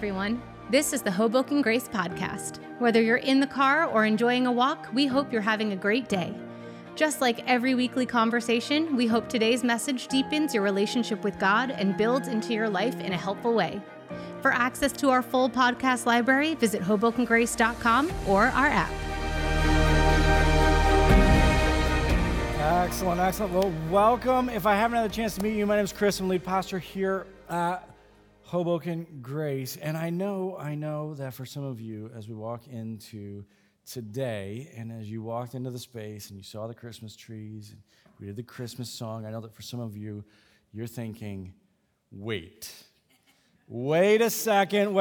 everyone. This is the Hoboken Grace Podcast. Whether you're in the car or enjoying a walk, we hope you're having a great day. Just like every weekly conversation, we hope today's message deepens your relationship with God and builds into your life in a helpful way. For access to our full podcast library, visit HobokenGrace.com or our app. Excellent. Well, welcome. If I haven't had a chance to meet you, my name is Chris. I'm lead pastor here at Hoboken Grace. And I know that for some of you, as we walk into today, and as you walked into the space and you saw the Christmas trees and we did the Christmas song, I know that for some of you, you're thinking, wait a second.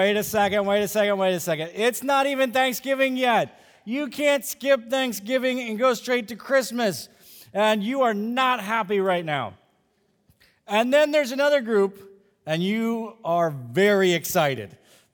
It's not even Thanksgiving yet. You can't skip Thanksgiving and go straight to Christmas. And you are not happy right now. And then there's another group, and you are very excited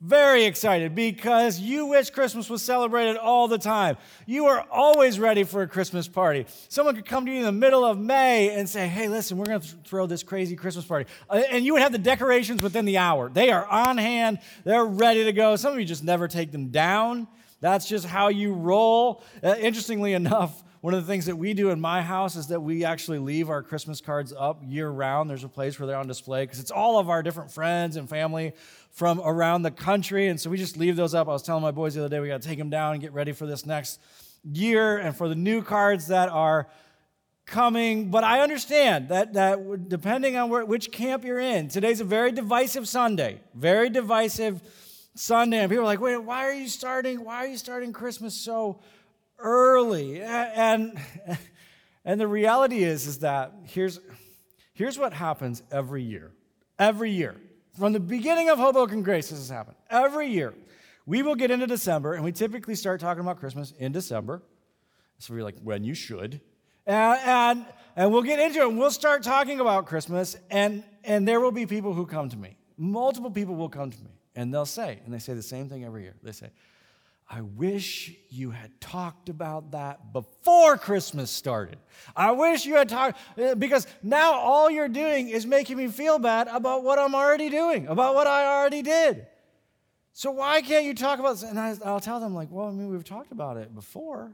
because you wish Christmas was celebrated all the time. You are always ready for a Christmas party. Someone could come to you in the middle of May and say, hey, listen, we're going to throw this crazy Christmas party. And you would have the decorations within the hour. They are on hand. They're ready to go. Some of you just never take them down. That's just how you roll. Interestingly enough, one of the things that we do in my house is that we actually leave our Christmas cards up year-round. There's a place where they're on display because it's all of our different friends and family from around the country, and so we just leave those up. I was telling my boys the other day we got to take them down and get ready for this next year and for the new cards that are coming. But I understand that depending on which camp you're in, today's a very divisive Sunday, and people are like, wait, why are you starting Christmas so early? And the reality is that here's what happens every year. From the beginning of Hoboken Grace, this has happened. Every year, we will get into December, and we typically start talking about Christmas in December. So we're like, when you should. And we'll get into it, and we'll start talking about Christmas, and there will be people who come to me. Multiple people will come to me, and they say the same thing every year. They say, I wish you had talked about that before Christmas started. I wish you had talked, because now all you're doing is making me feel bad about what I'm already doing, about what I already did. So why can't you talk about this? And I'll tell them, like, well, I mean, we've talked about it before.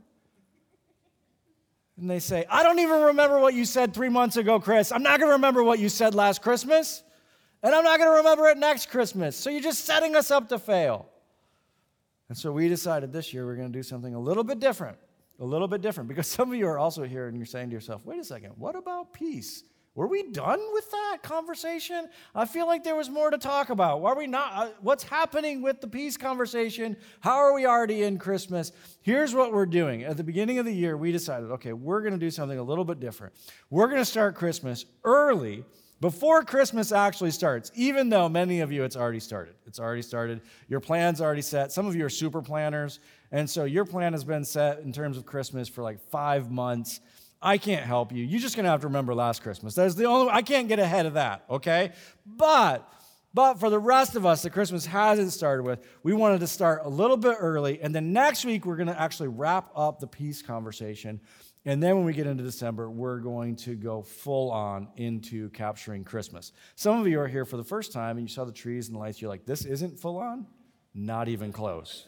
And they say, I don't even remember what you said 3 months ago, Chris. I'm not going to remember what you said last Christmas, and I'm not going to remember it next Christmas. So you're just setting us up to fail. And so we decided this year we're going to do something a little bit different, because some of you are also here and you're saying to yourself, wait a second, what about peace? Were we done with that conversation? I feel like there was more to talk about. Why are we not? What's happening with the peace conversation? How are we already in Christmas? Here's what we're doing. At the beginning of the year, we decided, okay, we're going to do something a little bit different. We're going to start Christmas early, before Christmas actually starts, even though many of you, it's already started. Your plan's already set. Some of you are super planners, and so your plan has been set in terms of Christmas for like 5 months. I can't help you. You're just going to have to remember last Christmas. That's the only. I can't get ahead of that, okay? But for the rest of us that Christmas hasn't started with, we wanted to start a little bit early, and then next week we're going to actually wrap up the peace conversation. And then when we get into December, we're going to go full on into capturing Christmas. Some of you are here for the first time and you saw the trees and the lights. You're like, this isn't full on? Not even close.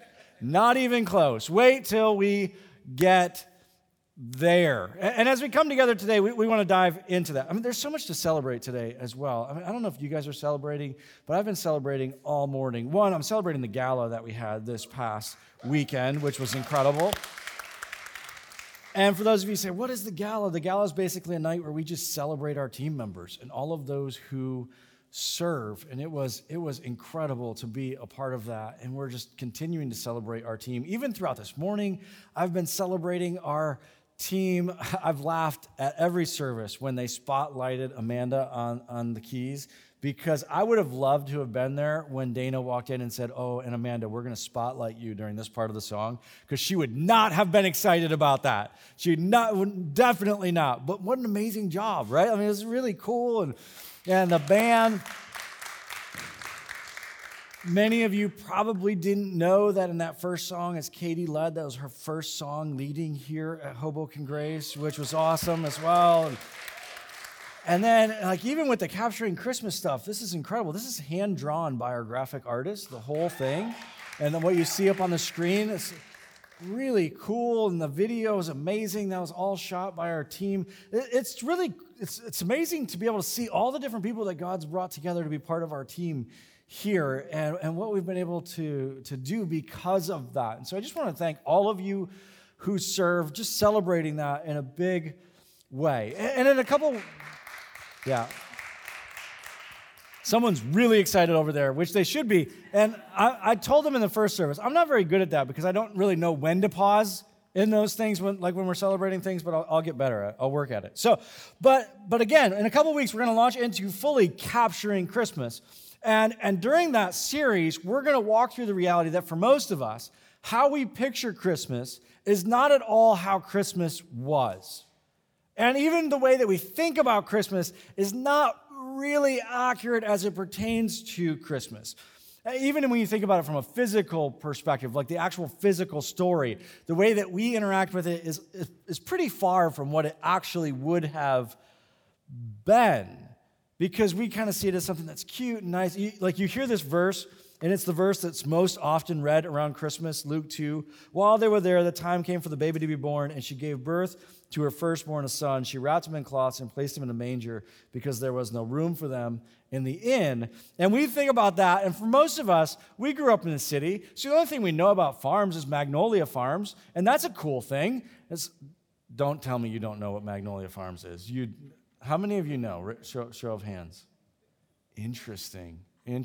Wait till we get there. And as we come together today, we want to dive into that. I mean, there's so much to celebrate today as well. I mean, I don't know if you guys are celebrating, but I've been celebrating all morning. One, I'm celebrating the gala that we had this past weekend, which was incredible. And for those of you who say, what is the gala? The gala is basically a night where we just celebrate our team members and all of those who serve. And it was incredible to be a part of that. And we're just continuing to celebrate our team. Even throughout this morning, I've been celebrating our team. I've laughed at every service when they spotlighted Amanda on the keys, because I would have loved to have been there when Dana walked in and said, oh, and Amanda, we're going to spotlight you during this part of the song, because she would not have been excited about that. Definitely not. But what an amazing job, right? I mean, it was really cool. And the band, many of you probably didn't know that in that first song, as Katie led, that was her first song leading here at Hoboken Grace, which was awesome as well. And then, like, even with the capturing Christmas stuff, this is incredible. This is hand-drawn by our graphic artist, the whole thing. And then what you see up on the screen is really cool, and the video is amazing. That was all shot by our team. It's amazing to be able to see all the different people that God's brought together to be part of our team here, and what we've been able to do because of that. And so I just want to thank all of you who serve, just celebrating that in a big way. And in a couple... Yeah. Someone's really excited over there, which they should be. And I told them in the first service, I'm not very good at that because I don't really know when to pause in those things, when we're celebrating things, but I'll get better at it. I'll work at it. So, but again, in a couple weeks, we're going to launch into fully capturing Christmas. And during that series, we're going to walk through the reality that for most of us, how we picture Christmas is not at all how Christmas was. And even the way that we think about Christmas is not really accurate as it pertains to Christmas. Even when you think about it from a physical perspective, like the actual physical story, the way that we interact with it is pretty far from what it actually would have been, because we kind of see it as something that's cute and nice. Like you hear this verse, and it's the verse that's most often read around Christmas, Luke 2. While they were there, the time came for the baby to be born, and she gave birth to her firstborn, a son. She wrapped him in cloths and placed him in a manger because there was no room for them in the inn. And we think about that, and for most of us, we grew up in the city, so the only thing we know about farms is Magnolia Farms, and that's a cool thing. Don't tell me you don't know what Magnolia Farms is. How many of you know? Show of hands. Interesting.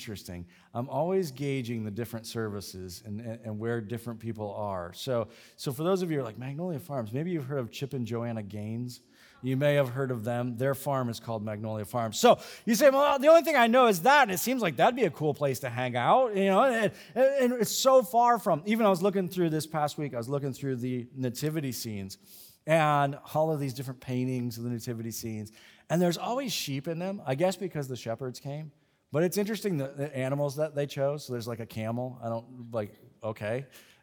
I'm always gauging the different services and where different people are. So for those of you who are like, Magnolia Farms, maybe you've heard of Chip and Joanna Gaines. You may have heard of them. Their farm is called Magnolia Farms. So you say, well, the only thing I know is that, and it seems like that'd be a cool place to hang out, and it's so far from, even I was looking through this past week, I was looking through the nativity scenes, and all of these different paintings of the nativity scenes, and there's always sheep in them, I guess because the shepherds came. But it's interesting, the animals that they chose. So there's like a camel. Okay.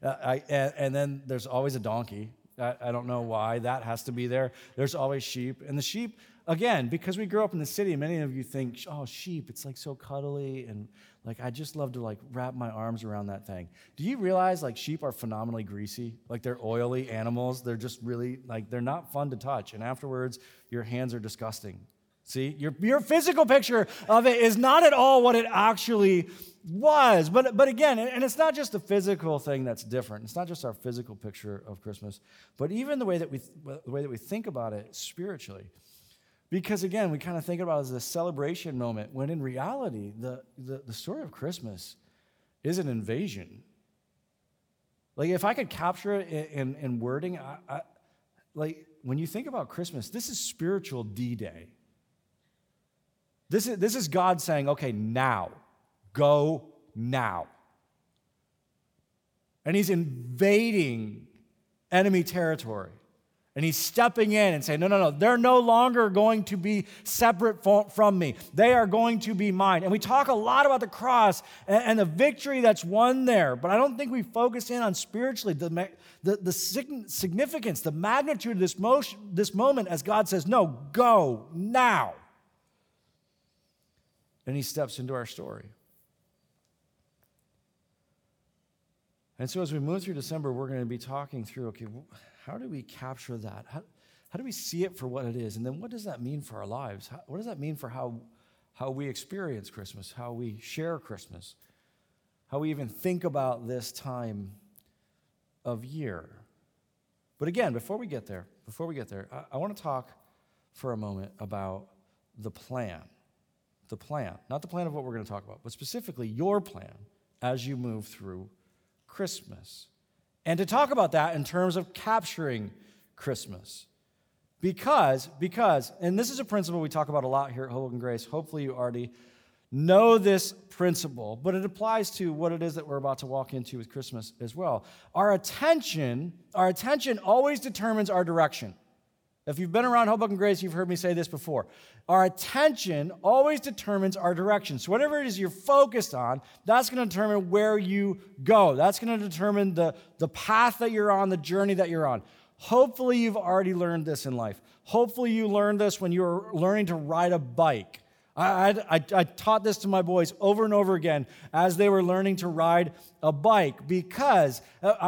And then there's always a donkey. I don't know why that has to be there. There's always sheep. And the sheep, again, because we grew up in the city, many of you think, oh, sheep, it's like so cuddly. And like, I just love to like wrap my arms around that thing. Do you realize like sheep are phenomenally greasy? Like they're oily animals. They're just really, like, they're not fun to touch. And afterwards, your hands are disgusting. See, your physical picture of it is not at all what it actually was. But again, and it's not just the physical thing that's different. It's not just our physical picture of Christmas, but even the way that we think about it spiritually. Because again, we kind of think about it as a celebration moment, when in reality, the story of Christmas is an invasion. Like if I could capture it in wording, like when you think about Christmas, this is spiritual D-Day. This is God saying, okay, now, go now. And he's invading enemy territory. And he's stepping in and saying, no, they're no longer going to be separate from me. They are going to be mine. And we talk a lot about the cross and the victory that's won there, but I don't think we focus in on spiritually the significance, the magnitude of this moment as God says, no, go now. And he steps into our story. And so as we move through December, we're going to be talking through, okay, how do we capture that? How do we see it for what it is? And then what does that mean for our lives? What does that mean for how we experience Christmas, how we share Christmas, how we even think about this time of year? But again, before we get there, I want to talk for a moment about the plan. The plan, not the plan of what we're going to talk about, but specifically your plan as you move through Christmas. And to talk about that in terms of capturing Christmas. Because, and this is a principle we talk about a lot here at Hoboken Grace. Hopefully you already know this principle, but it applies to what it is that we're about to walk into with Christmas as well. Our attention always determines our direction. If you've been around Hoboken Grace, you've heard me say this before. Our attention always determines our direction. So whatever it is you're focused on, that's going to determine where you go. That's going to determine the path that you're on, the journey that you're on. Hopefully you've already learned this in life. Hopefully you learned this when you were learning to ride a bike. I taught this to my boys over and over again as they were learning to ride a bike, because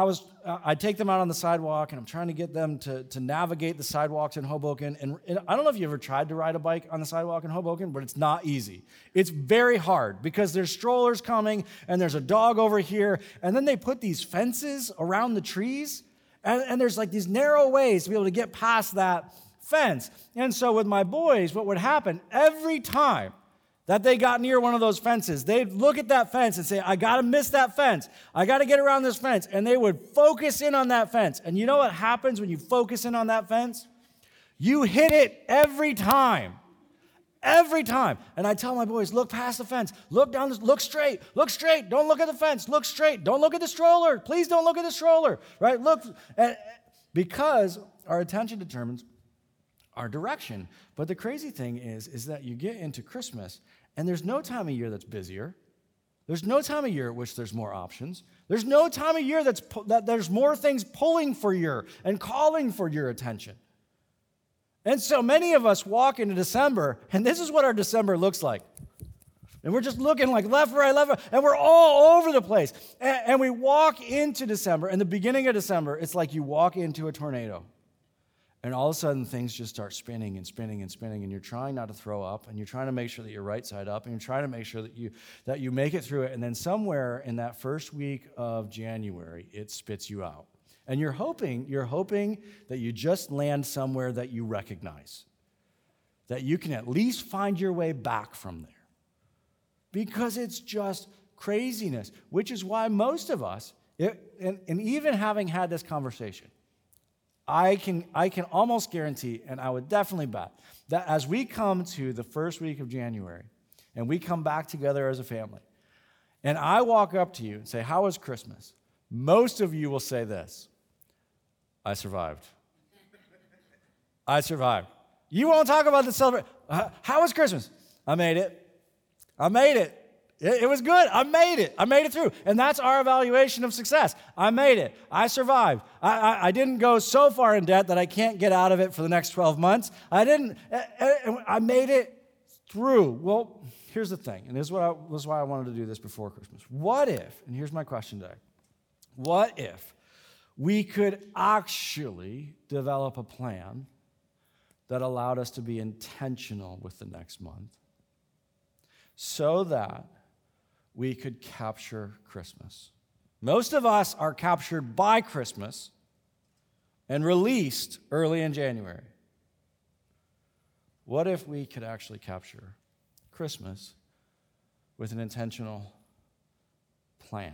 I'd take them out on the sidewalk and I'm trying to get them to navigate the sidewalks in Hoboken. And I don't know if you ever tried to ride a bike on the sidewalk in Hoboken, but it's not easy. It's very hard because there's strollers coming and there's a dog over here, and then they put these fences around the trees, and there's like these narrow ways to be able to get past that fence. And so with my boys, what would happen every time that they got near one of those fences, they'd look at that fence and say, I got to miss that fence. I got to get around this fence. And they would focus in on that fence. And you know what happens when you focus in on that fence? You hit it every time. Every time. And I tell my boys, look past the fence. Look down, look straight. Look straight. Don't look at the fence. Look straight. Don't look at the stroller. Please don't look at the stroller. Right? Look. Because our attention determines our direction. But the crazy thing is that you get into Christmas and there's no time of year that's busier. There's no time of year at which there's more options. There's no time of year that there's more things pulling for your and calling for your attention. And so many of us walk into December, and this is what our December looks like. And we're just looking like left, right, and we're all over the place. And we walk into December, and the beginning of December, it's like you walk into a tornado. And all of a sudden, things just start spinning and spinning and spinning, and you're trying not to throw up, and you're trying to make sure that you're right side up, and you're trying to make sure that you make it through it, and then somewhere in that first week of January, it spits you out. And you're hoping that you just land somewhere that you recognize, that you can at least find your way back from there. Because it's just craziness, which is why most of us, and even having had this conversation, I can almost guarantee, and I would definitely bet, that as we come to the first week of January, and we come back together as a family, and I walk up to you and say, how was Christmas? Most of you will say this: I survived. I survived. You won't talk about the celebration. How was Christmas? I made it. It was good. I made it through. And that's our evaluation of success. I made it. I survived. I didn't go so far in debt that I can't get out of it for the next 12 months. I made it through. Well, here's the thing, and this is why I wanted to do this before Christmas. What if, and here's my question today, what if we could actually develop a plan that allowed us to be intentional with the next month so that we could capture Christmas? Most of us are captured by Christmas and released early in January. What if we could actually capture Christmas with an intentional plan?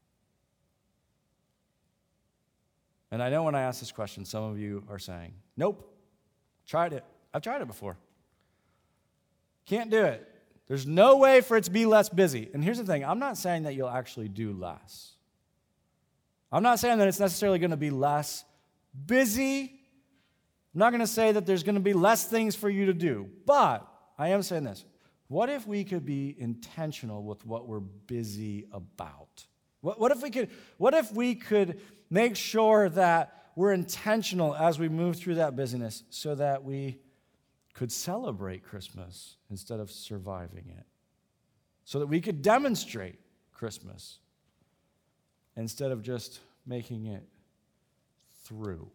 And I know when I ask this question, some of you are saying, nope, tried it. I've tried it before. Can't do it. There's no way for it to be less busy. And here's the thing, I'm not saying that you'll actually do less. I'm not saying that it's necessarily going to be less busy. I'm not going to say that there's going to be less things for you to do. But I am saying this. What if we could be intentional with what we're busy about? What if we could make sure that we're intentional as we move through that busyness so that we could celebrate Christmas instead of surviving it? So that we could demonstrate Christmas instead of just making it through.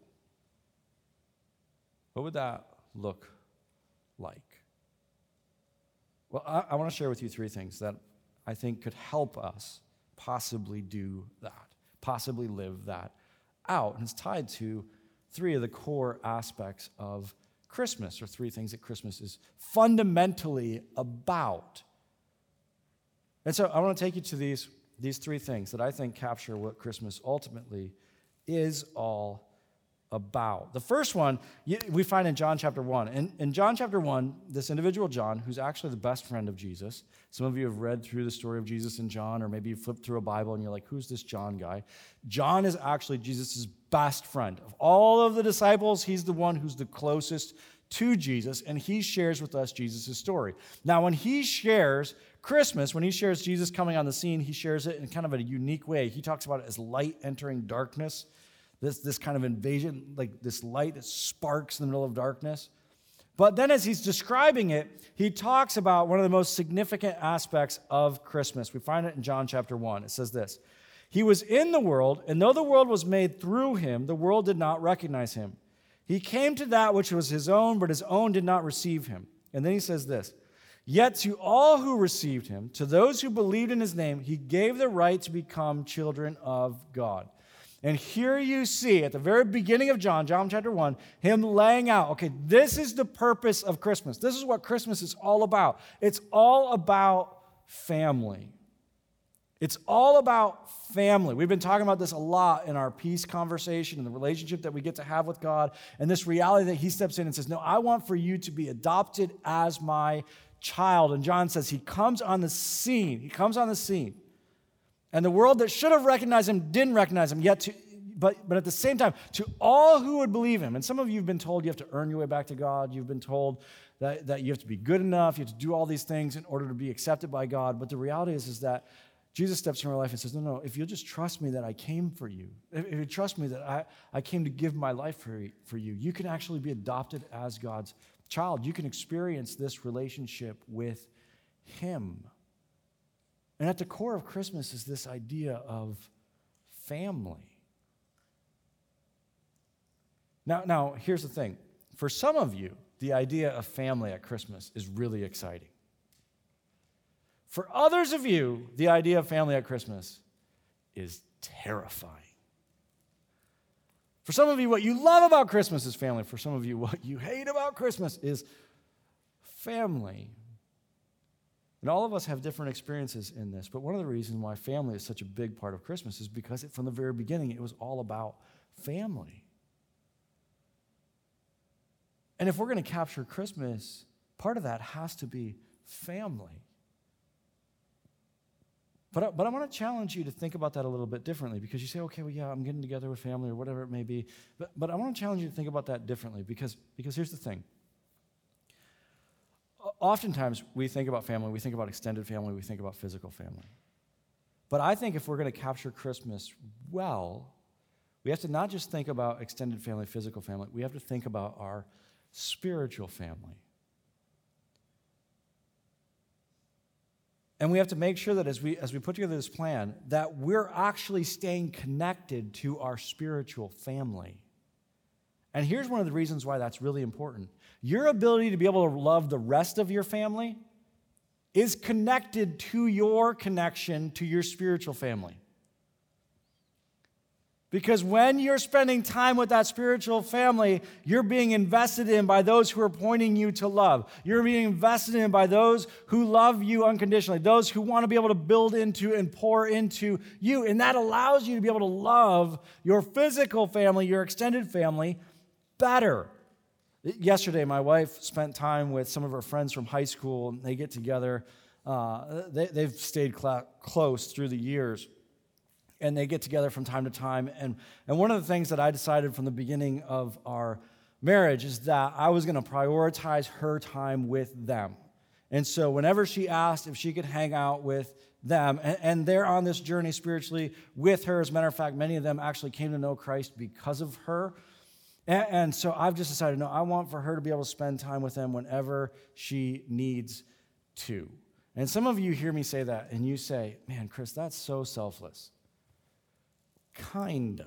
What would that look like? Well, I want to share with you three things that I think could help us possibly do that, possibly live that out. And it's tied to three of the core aspects of Christmas, or three things that Christmas is fundamentally about. And so I want to take you to these three things that I think capture what Christmas ultimately is all about. The first one we find in John chapter 1. In John chapter 1, this individual John, who's actually the best friend of Jesus. Some of you have read through the story of Jesus in John, or maybe you flipped through a Bible and you're like, who's this John guy? John is actually Jesus' best friend. Of all of the disciples, he's the one who's the closest to Jesus, and he shares with us Jesus' story. Now, when he shares Christmas, when he shares Jesus coming on the scene, he shares it in kind of a unique way. He talks about it as light entering darkness. this kind of invasion, like this light that sparks in the middle of darkness. But then as he's describing it, he talks about one of the most significant aspects of Christmas. We find it in John chapter 1. It says this, "He was in the world, and though the world was made through him, the world did not recognize him. He came to that which was his own, but his own did not receive him." And then he says this, "Yet to all who received him, to those who believed in his name, he gave the right to become children of God." And here you see, at the very beginning of John chapter 1, him laying out, okay, this is the purpose of Christmas. This is what Christmas is all about. It's all about family. It's all about family. We've been talking about this a lot in our peace conversation and the relationship that we get to have with God, and this reality that he steps in and says, no, I want for you to be adopted as my child. And John says he comes on the scene. He comes on the scene. And the world that should have recognized him didn't recognize him, but at the same time, to all who would believe him. And some of you have been told you have to earn your way back to God. You've been told that you have to be good enough. You have to do all these things in order to be accepted by God. But the reality is that Jesus steps in our life and says, no, if you'll just trust me that I came for you, if you trust me that I came to give my life for you, you can actually be adopted as God's child. You can experience this relationship with him. And at the core of Christmas is this idea of family. Now, here's the thing. For some of you, the idea of family at Christmas is really exciting. For others of you, the idea of family at Christmas is terrifying. For some of you, what you love about Christmas is family. For some of you, what you hate about Christmas is family. And all of us have different experiences in this, but one of the reasons why family is such a big part of Christmas is because from the very beginning, it was all about family. And if we're going to capture Christmas, part of that has to be family. But I want to challenge you to think about that a little bit differently, because you say, okay, well, yeah, I'm getting together with family or whatever it may be. But I want to challenge you to think about that differently, because here's the thing. Oftentimes, we think about family, we think about extended family, we think about physical family. But I think if we're going to capture Christmas well, we have to not just think about extended family, physical family, we have to think about our spiritual family. And we have to make sure that as we put together this plan, that we're actually staying connected to our spiritual family. And here's one of the reasons why that's really important. Your ability to be able to love the rest of your family is connected to your connection to your spiritual family. Because when you're spending time with that spiritual family, you're being invested in by those who are pointing you to love. You're being invested in by those who love you unconditionally, those who want to be able to build into and pour into you. And that allows you to be able to love your physical family, your extended family, better. Yesterday, my wife spent time with some of her friends from high school, and they get together. They've stayed close through the years. And they get together from time to time. And one of the things that I decided from the beginning of our marriage is that I was going to prioritize her time with them. And so whenever she asked if she could hang out with them, and they're on this journey spiritually with her. As a matter of fact, many of them actually came to know Christ because of her. And so I've just decided, no, I want for her to be able to spend time with them whenever she needs to. And some of you hear me say that, and you say, man, Chris, that's so selfless. Kind of.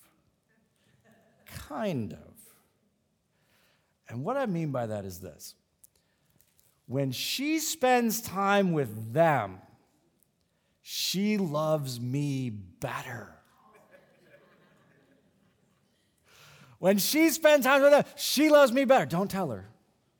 And what I mean by that is this. When she spends time with them, she loves me better. When she spends time with them, she loves me better. Don't tell her.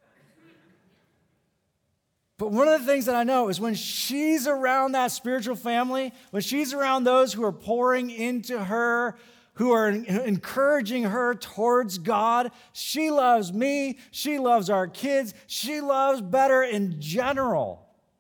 But one of the things that I know is when she's around that spiritual family, when she's around those who are pouring into her, who are encouraging her towards God, she loves me, she loves our kids, she loves better in general.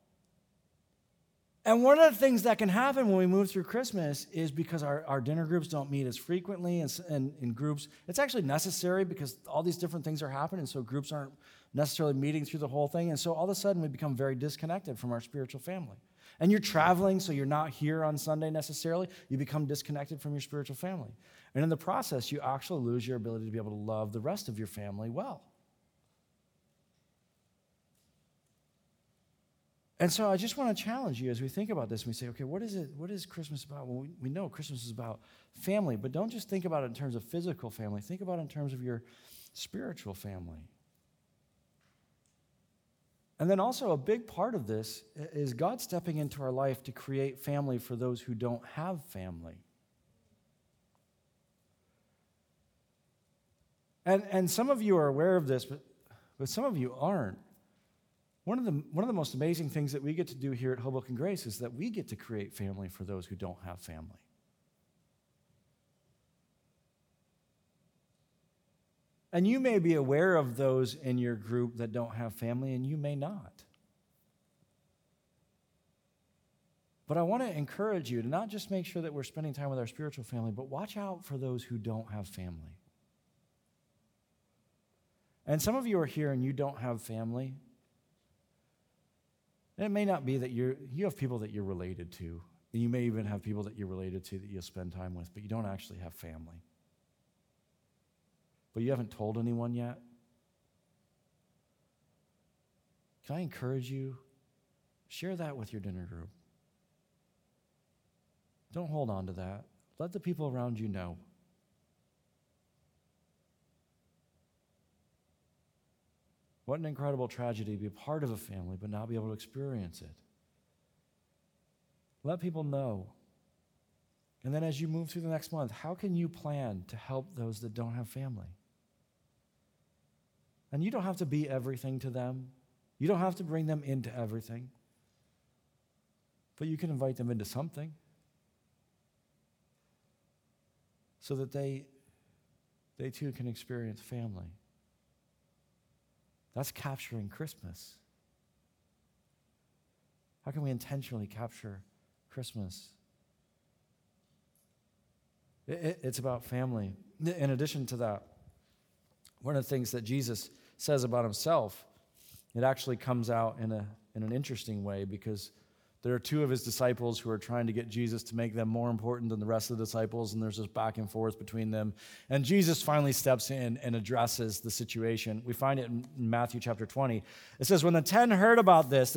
And one of the things that can happen when we move through Christmas is because our dinner groups don't meet as frequently and in groups. It's actually necessary because all these different things are happening, so groups aren't necessarily meeting through the whole thing. And so all of a sudden we become very disconnected from our spiritual family. And you're traveling, so you're not here on Sunday necessarily. You become disconnected from your spiritual family. And in the process, you actually lose your ability to be able to love the rest of your family well. And so I just want to challenge you as we think about this and we say, okay, what is Christmas about? Well, we know Christmas is about family, but don't just think about it in terms of physical family. Think about it in terms of your spiritual family. And then also a big part of this is God stepping into our life to create family for those who don't have family. And some of you are aware of this, but some of you aren't. One of the most amazing things that we get to do here at Hoboken Grace is that we get to create family for those who don't have family. And you may be aware of those in your group that don't have family, and you may not. But I want to encourage you to not just make sure that we're spending time with our spiritual family, but watch out for those who don't have family. And some of you are here and you don't have family. And it may not be that you have people that you're related to. And you may even have people that you're related to that you'll spend time with, but you don't actually have family. But you haven't told anyone yet. Can I encourage you? Share that with your dinner group. Don't hold on to that. Let the people around you know. What an incredible tragedy to be a part of a family but not be able to experience it. Let people know. And then as you move through the next month, how can you plan to help those that don't have family? And you don't have to be everything to them. You don't have to bring them into everything. But you can invite them into something so that they too can experience family. That's capturing Christmas. How can we intentionally capture Christmas? It's about family. In addition to that, one of the things that Jesus says about himself, it actually comes out in an interesting way, because there are two of his disciples who are trying to get Jesus to make them more important than the rest of the disciples, and there's this back and forth between them. And Jesus finally steps in and addresses the situation. We find it in Matthew chapter 20. It says, when the 10 heard about this, the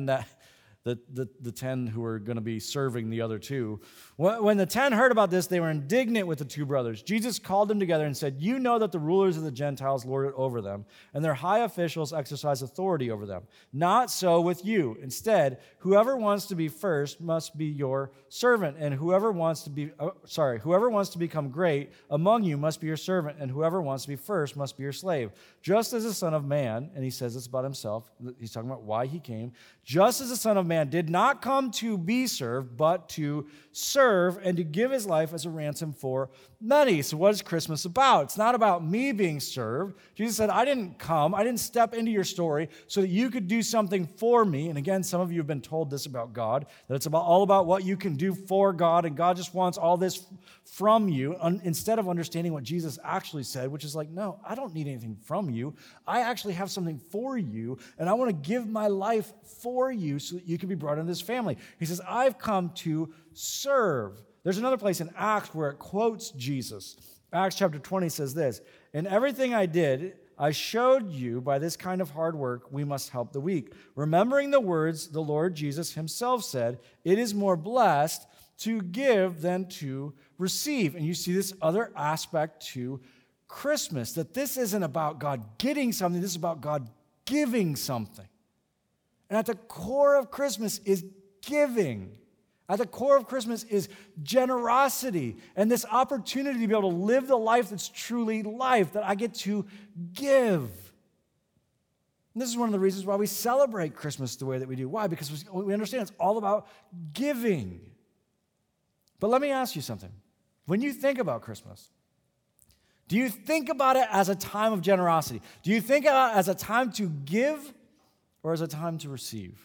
10 who were going to be serving the other two, when the 10 heard about this, they were indignant with the two brothers. Jesus called them together and said, you know that the rulers of the Gentiles lord it over them, and their high officials exercise authority over them. Not so with you. Instead, whoever wants to be first must be your servant, and whoever wants to become great among you must be your servant, and whoever wants to be first must be your slave. Just as the Son of Man, and he says this about himself, he's talking about why he came, just as the Son of Man did not come to be served, but to serve and to give his life as a ransom for many. So what is Christmas about? It's not about me being served. Jesus said, I didn't step into your story so that you could do something for me. And again, some of you have been told this about God, that it's all about what you can do for God, and God just wants all this from you, instead of understanding what Jesus actually said, which is like, no, I don't need anything from you. I actually have something for you, and I want to give my life for you so that you can be brought into this family. He says, I've come to serve. There's another place in Acts where it quotes Jesus. Acts chapter 20 says this, in everything I did, I showed you by this kind of hard work, we must help the weak. Remembering the words the Lord Jesus himself said, it is more blessed to give than to receive. And you see this other aspect to Christmas, that this isn't about God getting something, this is about God giving something. And at the core of Christmas is giving. At the core of Christmas is generosity and this opportunity to be able to live the life that's truly life, that I get to give. And this is one of the reasons why we celebrate Christmas the way that we do. Why? Because we understand it's all about giving. But let me ask you something. When you think about Christmas, do you think about it as a time of generosity? Do you think about it as a time to give or as a time to receive?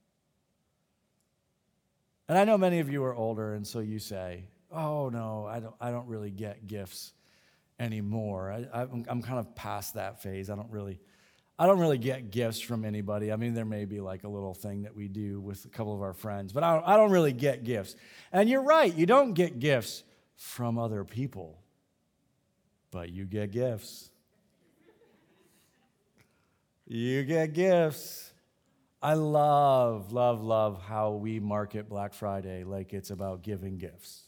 And I know many of you are older, and so you say, oh, no, I don't really get gifts anymore. I'm kind of past that phase. I don't really I don't really get gifts from anybody. I mean, there may be like a little thing that we do with a couple of our friends, but I don't really get gifts. And you're right, you don't get gifts from other people, but you get gifts. You get gifts. I love, love, love how we market Black Friday like it's about giving gifts.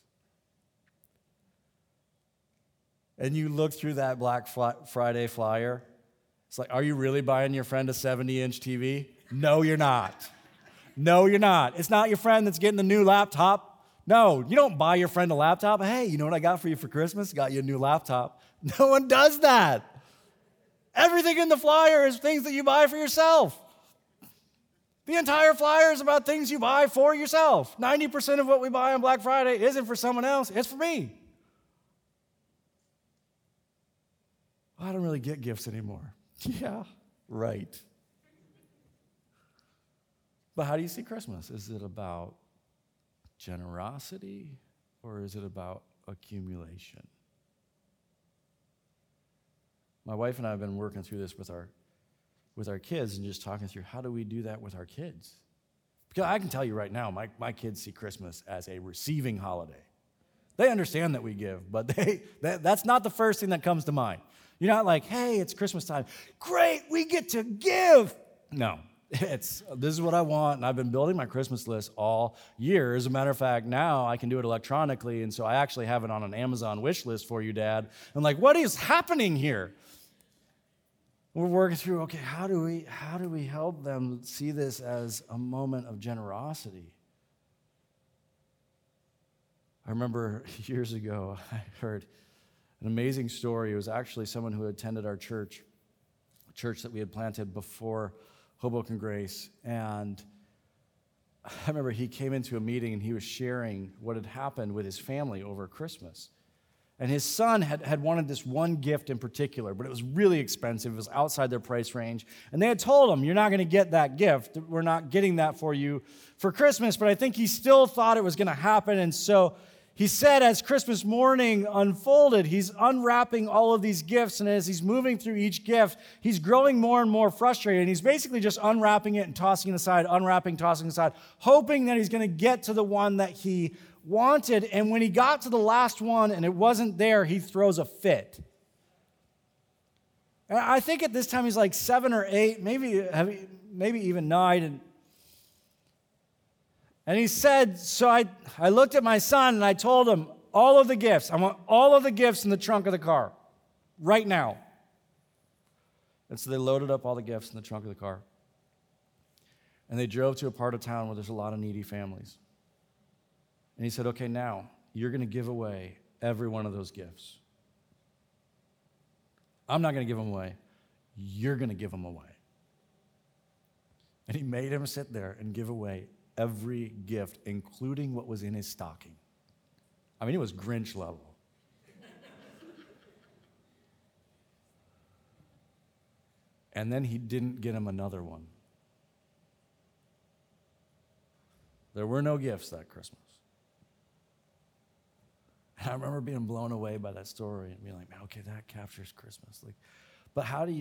And you look through that Black Friday flyer, it's like, are you really buying your friend a 70-inch TV? No, you're not. No, you're not. It's not your friend that's getting a new laptop. No, you don't buy your friend a laptop. Hey, you know what I got for you for Christmas? Got you a new laptop. No one does that. Everything in the flyer is things that you buy for yourself. The entire flyer is about things you buy for yourself. 90% of what we buy on Black Friday isn't for someone else, it's for me. I don't really get gifts anymore. Yeah, right. But how do you see Christmas? Is it about generosity or is it about accumulation? My wife and I have been working through this with our kids and just talking through how do we do that with our kids? Because I can tell you right now, my kids see Christmas as a receiving holiday. They understand that we give, but that's not the first thing that comes to mind. You're not like, hey, it's Christmas time. Great, we get to give. No, this is what I want, and I've been building my Christmas list all year. As a matter of fact, now I can do it electronically, and so I actually have it on an Amazon wish list for you, Dad. I'm like, what is happening here? We're working through, okay, how do we help them see this as a moment of generosity? I remember years ago, I heard an amazing story. It was actually someone who attended our church, a church that we had planted before Hoboken Grace. And I remember he came into a meeting and he was sharing what had happened with his family over Christmas. And his son had wanted this one gift in particular, but it was really expensive. It was outside their price range. And they had told him, you're not going to get that gift. We're not getting that for you for Christmas. But I think he still thought it was going to happen. And so he said as Christmas morning unfolded, he's unwrapping all of these gifts, and as he's moving through each gift, he's growing more and more frustrated, and he's basically just unwrapping it and tossing it aside, unwrapping, tossing it aside, hoping that he's going to get to the one that he wanted, and when he got to the last one and it wasn't there, he throws a fit. And I think at this time he's like 7 or 8, maybe even 9, and he said, so I looked at my son and I told him, all of the gifts, I want all of the gifts in the trunk of the car, right now. And so they loaded up all the gifts in the trunk of the car. And they drove to a part of town where there's a lot of needy families. And he said, okay, now you're going to give away every one of those gifts. I'm not going to give them away. You're going to give them away. And he made him sit there and give away every gift, including what was in his stocking. I mean, it was Grinch level. And then he didn't get him another one. There were no gifts that Christmas. And I remember being blown away by that story and being like, man, okay, that captures Christmas. Like, but how do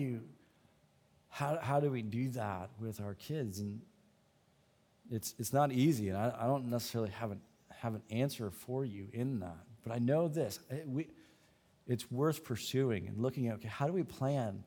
we do that with our kids? And it's not easy, and I don't necessarily have an answer for you in that. But I know this, it's worth pursuing and looking at, okay, how do we plan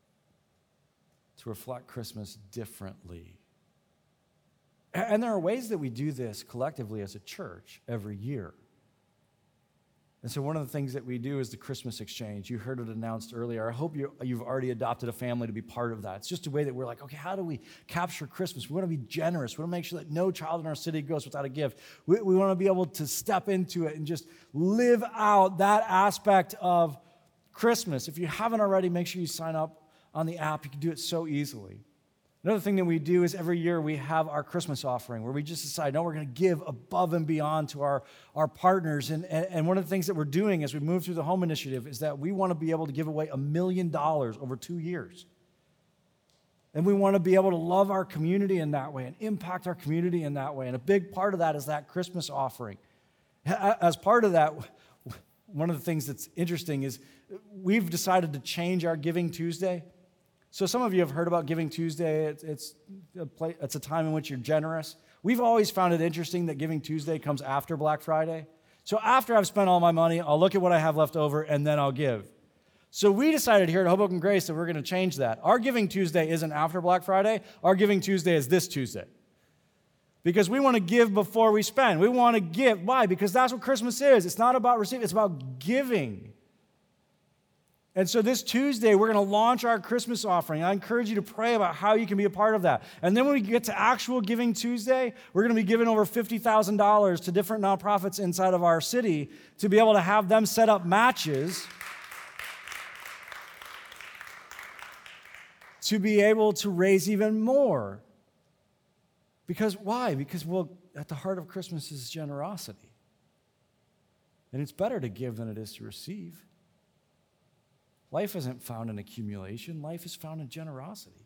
to reflect Christmas differently? And there are ways that we do this collectively as a church every year. And so one of the things that we do is the Christmas exchange. You heard it announced earlier. I hope you've already adopted a family to be part of that. It's just a way that we're like, okay, how do we capture Christmas? We want to be generous. We want to make sure that no child in our city goes without a gift. We want to be able to step into it and just live out that aspect of Christmas. If you haven't already, make sure you sign up on the app. You can do it so easily. Another thing that we do is every year we have our Christmas offering where we just decide, no, we're going to give above and beyond to our partners. And one of the things that we're doing as we move through the home initiative is that we want to be able to give away $1 million over 2 years. And we want to be able to love our community in that way and impact our community in that way. And a big part of that is that Christmas offering. As part of that, one of the things that's interesting is we've decided to change our Giving Tuesday. So some of you have heard about Giving Tuesday. It's a time in which you're generous. We've always found it interesting that Giving Tuesday comes after Black Friday. So after I've spent all my money, I'll look at what I have left over, and then I'll give. So we decided here at Hoboken Grace that we're going to change that. Our Giving Tuesday isn't after Black Friday. Our Giving Tuesday is this Tuesday. Because we want to give before we spend. We want to give. Why? Because that's what Christmas is. It's not about receiving, it's about giving. And so this Tuesday, we're going to launch our Christmas offering. I encourage you to pray about how you can be a part of that. And then when we get to actual Giving Tuesday, we're going to be giving over $50,000 to different nonprofits inside of our city to be able to have them set up matches to be able to raise even more. Because why? Because, well, at the heart of Christmas is generosity. And it's better to give than it is to receive. Life isn't found in accumulation. Life is found in generosity.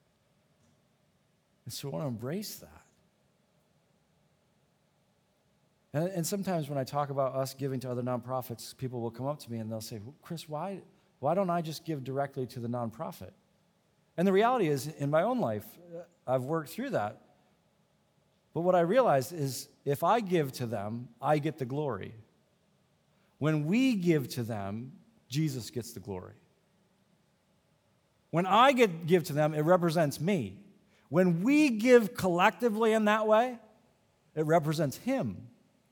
And so I want to embrace that. And sometimes when I talk about us giving to other nonprofits, people will come up to me and they'll say, well, Chris, why don't I just give directly to the nonprofit? And the reality is, in my own life, I've worked through that. But what I realized is if I give to them, I get the glory. When we give to them, Jesus gets the glory. When I give to them, it represents me. When we give collectively in that way, it represents him.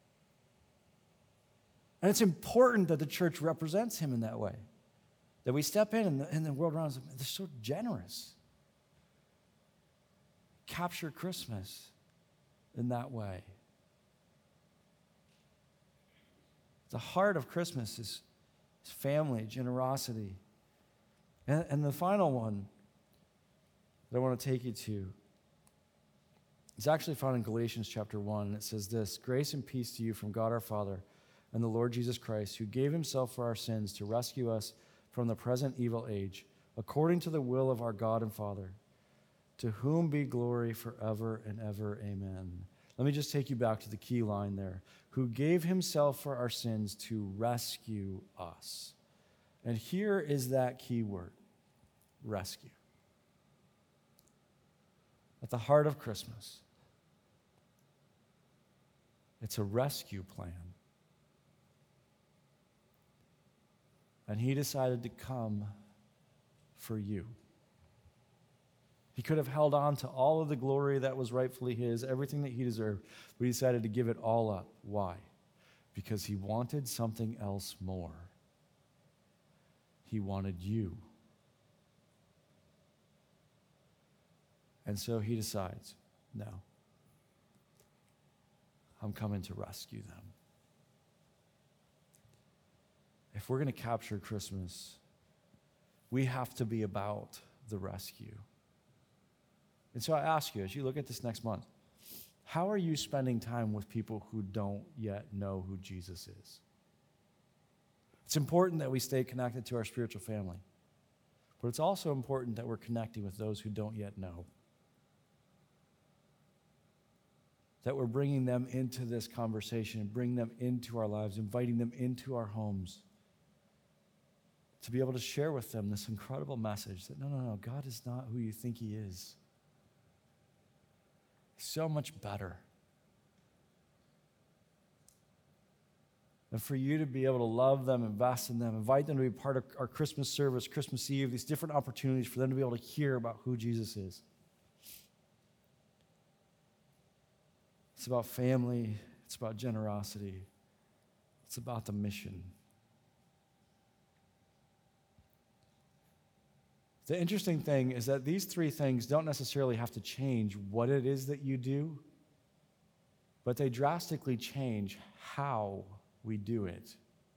And it's important that the church represents him in that way. That we step in and the world around us, they're so generous. Capture Christmas in that way. The heart of Christmas is family, generosity. And the final one that I want to take you to is actually found in Galatians chapter 1. And it says this: grace and peace to you from God our Father and the Lord Jesus Christ, who gave himself for our sins to rescue us from the present evil age, according to the will of our God and Father, to whom be glory forever and ever. Amen. Let me just take you back to the key line there. Who gave himself for our sins to rescue us. And here is that key word, rescue. At the heart of Christmas, it's a rescue plan. And he decided to come for you. He could have held on to all of the glory that was rightfully his, everything that he deserved, but he decided to give it all up. Why? Because he wanted something else more. He wanted you. And so he decides, no, I'm coming to rescue them. If we're going to capture Christmas, we have to be about the rescue. And so I ask you, as you look at this next month, how are you spending time with people who don't yet know who Jesus is? It's important that we stay connected to our spiritual family, but it's also important that we're connecting with those who don't yet know. That we're bringing them into this conversation, bring them into our lives, inviting them into our homes, to be able to share with them this incredible message that no, God is not who you think he is. He's so much better. And for you to be able to love them, invest in them, invite them to be part of our Christmas service, Christmas Eve, these different opportunities for them to be able to hear about who Jesus is. It's about family. It's about generosity. It's about the mission. The interesting thing is that these three things don't necessarily have to change what it is that you do, but they drastically change how we do it.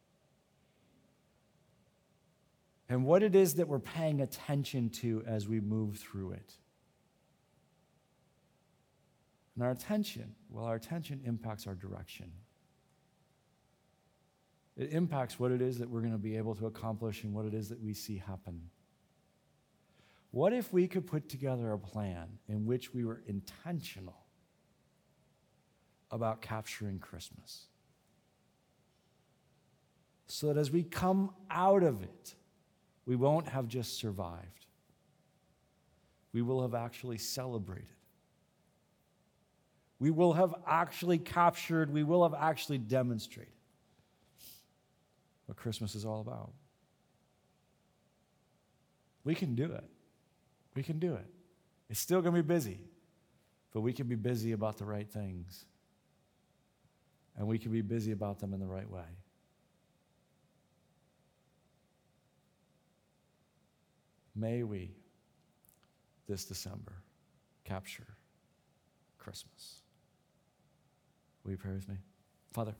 And what it is that we're paying attention to as we move through it. And our attention impacts our direction. It impacts what it is that we're going to be able to accomplish and what it is that we see happen. What if we could put together a plan in which we were intentional about capturing Christmas? So that as we come out of it, we won't have just survived, we will have actually celebrated. We will have actually captured, we will have actually demonstrated what Christmas is all about. We can do it. We can do it. It's still going to be busy, but we can be busy about the right things. And we can be busy about them in the right way. May we, this December, capture Christmas. Will you pray with me? Father,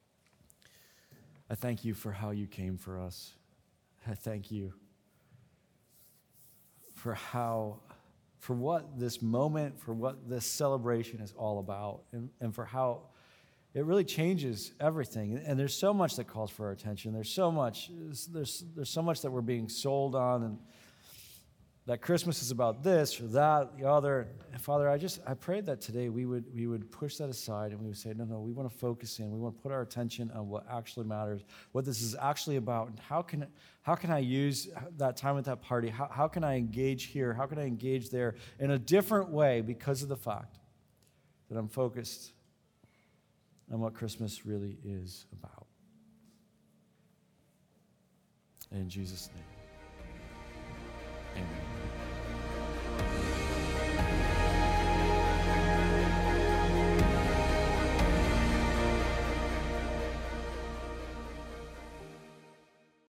I thank you for how you came for us. I thank you for what this moment, for what this celebration is all about, and for how it really changes everything. And there's so much that calls for our attention. There's so much that we're being sold on, and that Christmas is about this or that, the other. And Father, I pray that today we would push that aside and we would say, no, we want to focus in. We want to put our attention on what actually matters, what this is actually about, and how can I use that time at that party? How can I engage here? How can I engage there in a different way because of the fact that I'm focused on what Christmas really is about? In Jesus' name, amen.